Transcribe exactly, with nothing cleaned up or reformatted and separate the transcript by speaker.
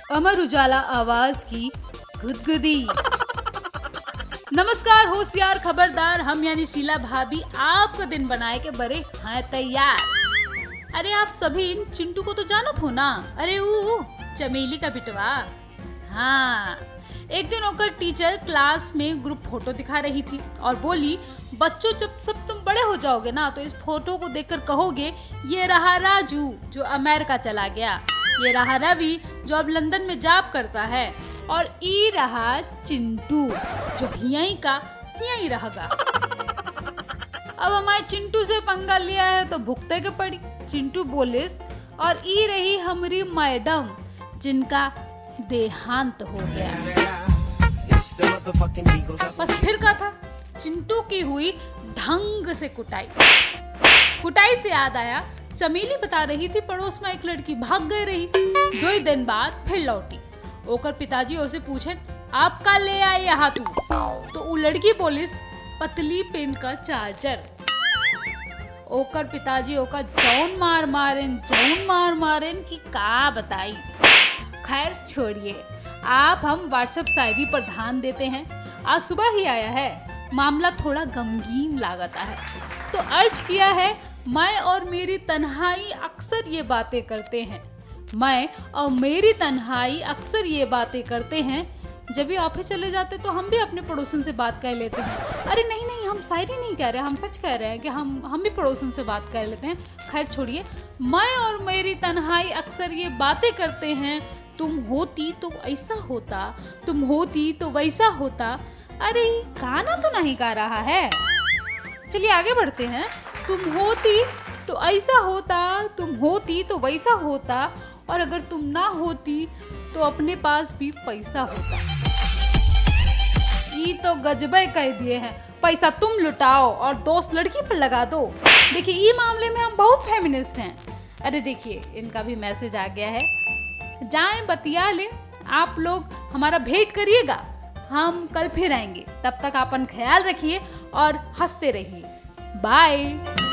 Speaker 1: अमर उजाला आवाज की गुदगुदी। नमस्कार, होशियार, खबरदार, हम यानी शीला भाभी आपका दिन बनाए के बड़े हैं तैयार। अरे आप सभी इन चिंटू को तो जानत हो ना? अरे वो चमेली का बिटवा। हाँ, एक दिन होकर टीचर क्लास में ग्रुप फोटो दिखा रही थी और बोली, बच्चों जब सब तुम बड़े हो जाओगे ना तो इस फोटो को देखकर कहोगे ये रहा राजू जो अमेरिका चला गया, ये रहा रवि जो अब लंदन में जॉब करता है, और ई रहा चिंटू जो यहीं का यहीं रहेगा। अब हमारे चिंटू से पंगा लिया है तो भुगते के पड़ी। चिंटू बोलिस, और ई रही हमारी मैडम जिनका देहांत हो गया। बस फिर क्या था, चिंटू की हुई ढंग से कुटाई। कुटाई से याद आया, चमेली बता रही थी पड़ोस में एक लड़की भाग गई रही। दो ही दिन बाद फिर लौटी। ओकर पिताजी उसे पूछे, आप का ले आए यहाँ तू? तो वो लड़की बोलिस, पतली पेन का चार्जर। ओकर पिताजी ओकर जौन मार मारेन जौन मार मारेन की का बताई। खैर छोड़िए, आप हम व्हाट्सएप शायरी पर ध्यान देते हैं। आज सुबह ही आया है, मामला थोड़ा गमगीन लागता है, तो अर्ज किया है, मैं और मेरी तन्हाई अक्सर ये बातें करते हैं। मैं और मेरी तन्हाई अक्सर ये बातें करते हैं। जब भी ऑफिस चले जाते तो हम भी अपने पड़ोसन से बात कर लेते हैं। अरे नहीं नहीं, हम शायरी नहीं कह रहे, हम सच कह रहे हैं कि हम हम भी पड़ोसन से बात कर लेते हैं। खैर छोड़िए, मैं और मेरी तन्हाई अक्सर ये बातें करते हैं। तुम होती तो ऐसा होता, तुम होती तो वैसा होता। अरे गाना तो नहीं गा रहा है। चलिए आगे बढ़ते हैं। तुम होती तो ऐसा होता, तुम होती तो वैसा होता, और अगर तुम ना होती तो अपने पास भी पैसा होता। ये तो गजबे कह दिए हैं। पैसा तुम लुटाओ और दोस्त लड़की पर लगा दो। देखिए, ये मामले में हम बहुत फेमिनिस्ट हैं। अरे देखिए, इनका भी मैसेज आ गया है। जाएं बतिया लें, आप लोग हमारा भेंट करिएगा, हम कल फिर आएंगे। तब तक अपन ख्याल रखिए और हंसते रहिए। बाय।